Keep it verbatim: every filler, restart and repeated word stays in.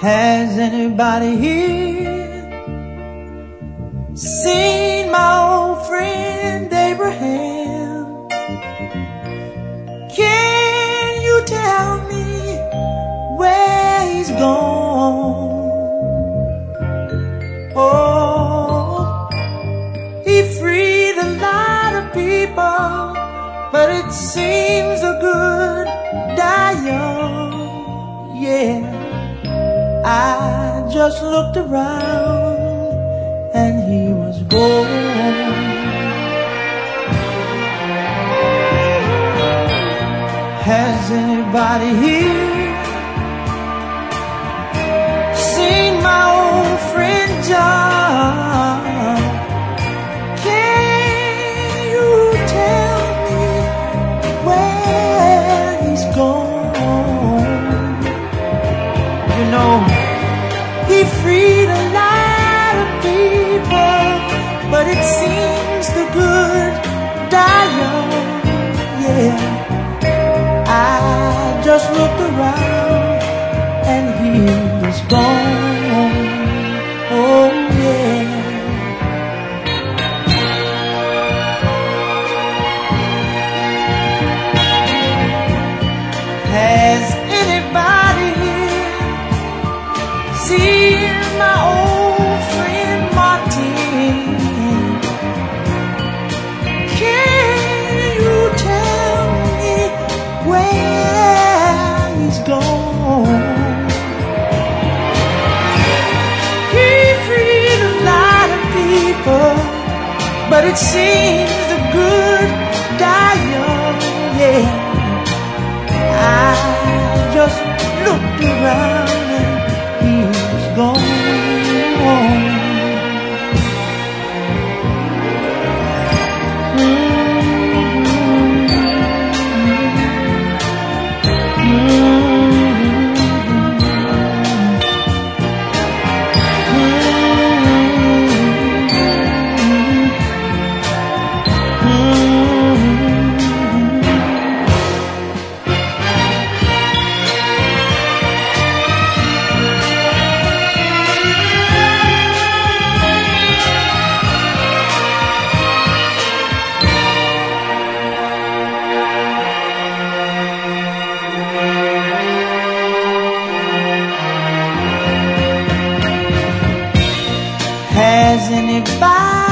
Has anybody here seen my old friend Abraham? Can you tell me where he's gone? Oh, he freed a lot of people, but it seems the good die young. Yeah, I just looked around and he was gone. Has anybody here seen my old friend John? Can you tell me where he's gone? You know, he freed a lot of people, but it seems the good die young. Yeah, I just looked around and he was gone. Oh yeah. Has anybody seen my old friend Martin? Can you tell me where he's gone? He freed a lot of people, but it seems the good die young. Yeah, I just looked around and he's gone. Has anybody